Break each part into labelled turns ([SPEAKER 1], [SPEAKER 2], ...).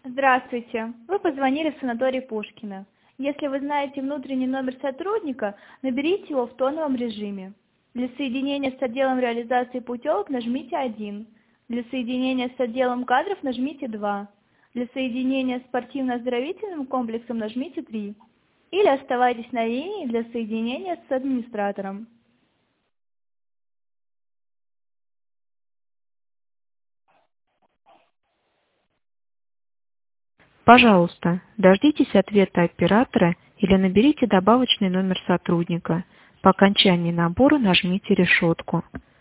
[SPEAKER 1] Здравствуйте. Вы позвонили в санаторий Пушкина. Если вы знаете внутренний номер сотрудника, наберите его в тоновом режиме. Для соединения с отделом реализации путевок нажмите 1. Для соединения с отделом кадров нажмите 2. Для соединения с спортивно-оздоровительным комплексом нажмите 3. Или оставайтесь на линии для соединения с администратором.
[SPEAKER 2] Пожалуйста, дождитесь ответа оператора или наберите добавочный номер сотрудника. По окончании набора нажмите решетку.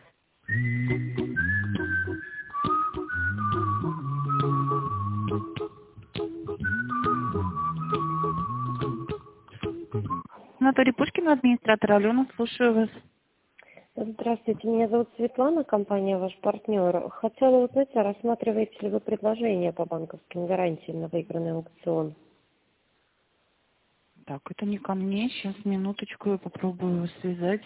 [SPEAKER 2] Санаторий Пушкина, администратор Алена, слушаю вас.
[SPEAKER 3] Здравствуйте, меня зовут Светлана, компания «Ваш партнер». Хотела узнать, а рассматриваете ли вы предложения по банковским гарантиям на выигранный аукцион?
[SPEAKER 2] Так, это не ко мне. Сейчас, минуточку, я попробую связать.